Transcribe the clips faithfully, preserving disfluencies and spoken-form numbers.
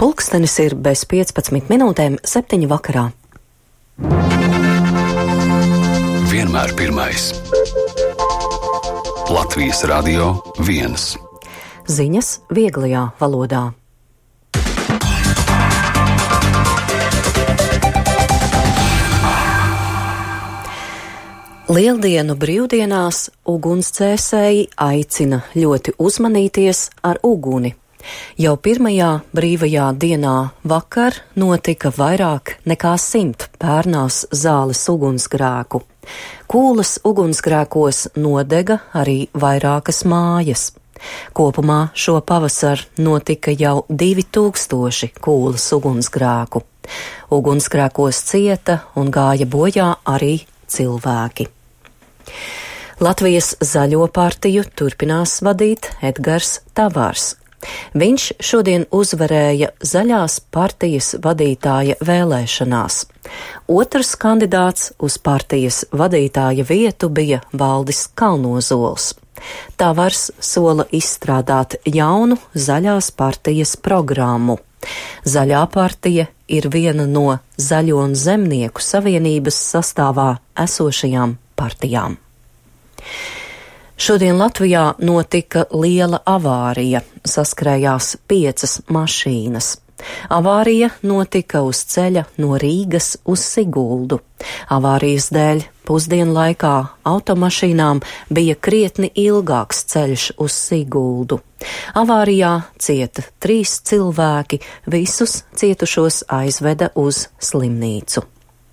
Pulkstenis ir bez piecpadsmit minūtēm septiņi vakarā. Vienmēr pirmais. Latvijas Radio viens. Ziņas vieglajā valodā. Lieldienu brīvdienās ugunsdzēsēji aicina ļoti uzmanīties ar uguni. Jau pirmajā brīvajā dienā vakar notika vairāk nekā simt Pērnās zāles ugunsgrēku. Kūlas ugunsgrēkos nodega arī vairākas mājas. Kopumā šo pavasaru notika jau divi tūkstoši kūlas ugunsgrēku. Ugunsgrēkos cieta un gāja bojā arī cilvēki. Latvijas Zaļo partiju turpinās vadīt Edgars Tavārs. Viņš šodien uzvarēja Zaļās partijas vadītāja vēlēšanās. Otrs kandidāts uz partijas vadītāja vietu bija Valdis Kalnozols. Tavārs sola izstrādāt jaunu Zaļās partijas programmu. Zaļā partija ir viena no Zaļo un Zemnieku savienības sastāvā esošajām partijām. Šodien Latvijā notika liela avārija, saskrējās piecas mašīnas. Avārija notika uz ceļa no Rīgas uz Siguldu. Avārijas dēļ pusdienu laikā automašīnām bija krietni ilgāks ceļš uz Siguldu. Avārijā cieta trīs cilvēki, visus cietušos aizveda uz slimnīcu.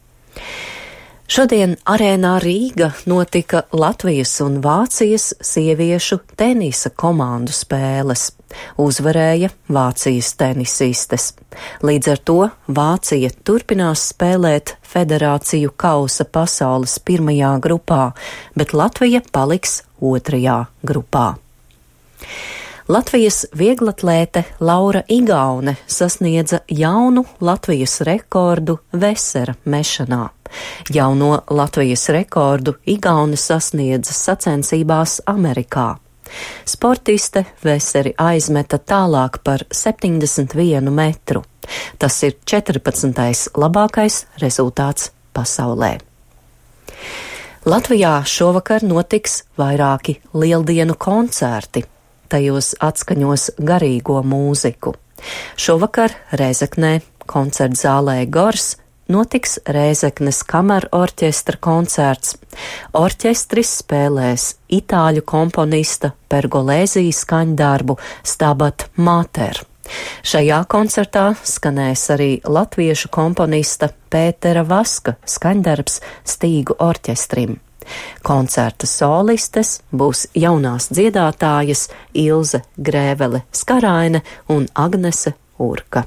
Šodien arēnā Rīga notika Latvijas un Vācijas sieviešu tenisa komandu spēles. Uzvarēja Vācijas tenisistes. Līdz ar to Vācija turpinās spēlēt federāciju kausa pasaules pirmajā grupā, bet Latvija paliks otrajā grupā. Latvijas vieglatlēte Laura Igaune sasniedza jaunu Latvijas rekordu vesera mešanā. Jauno Latvijas rekordu Igaune sasniedza sacensībās Amerikā. Sportiste veseri aizmeta tālāk par septiņdesmit vienu metru. Tas ir četrpadsmitais labākais rezultāts pasaulē. Latvijā šovakar notiks vairāki lieldienu koncerti. Tajos atskaņos garīgo mūziku. Šovakar Rēzeknē koncerta zālē Gors notiks Rēzeknes kameru orķestra koncerts. Orķestris spēlēs itāļu komponista Pergolēzija skaņdarbu Stabat Mater. Šajā koncertā skanēs arī latviešu komponista Pētera Vaska skaņdarbs Stīgu orķestrim. Koncerta solistes būs jaunās dziedātājas Ilze Grēvele Skaraine un Agnese Urka.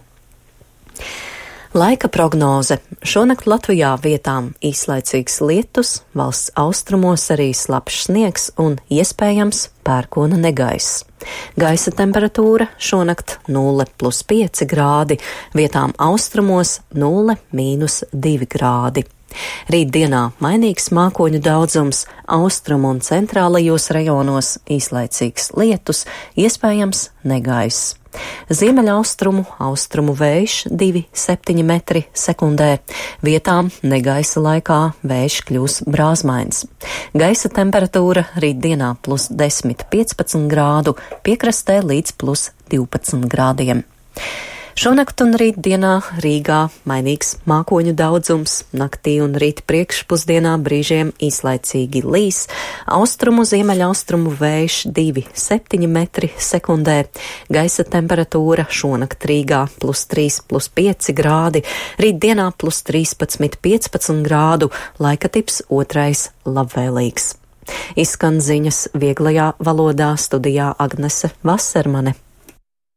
Laika prognoze. Šonakt Latvijā vietām īslaicīgs lietus, valsts austrumos arī slapjš sniegs un iespējams pērkona negaiss. Gaisa temperatūra šonakt nulle plus pieci grādi, vietām austrumos nulle mīnus divi grādi. Rītdienā mainīgs mākoņu daudzums, austrumu un centrālajos rajonos īslaicīgs lietus, iespējams negaiss. Ziemeļaustrumu, austrumu vējš divi septiņi metri sekundē, vietām negaisa laikā vējš kļūs brāzmains. Gaisa temperatūra rītdienā plus desmit piecpadsmit grādu, piekrastē līdz plus divpadsmit grādiem. Šonakt un rītdienā Rīgā mainīgs mākoņu daudzums, naktī un rīt priekšpusdienā brīžiem īslaicīgi līs, austrumu ziemeļaustrumu vējš divi septiņi metri sekundē, gaisa temperatūra šonakt Rīgā plus trīs plus pieci grādi, rītdienā plus trīspadsmit piecpadsmit grādu, laika tips otrais labvēlīgs. Izskan ziņas vieglajā valodā, studijā Agnese Vasermane.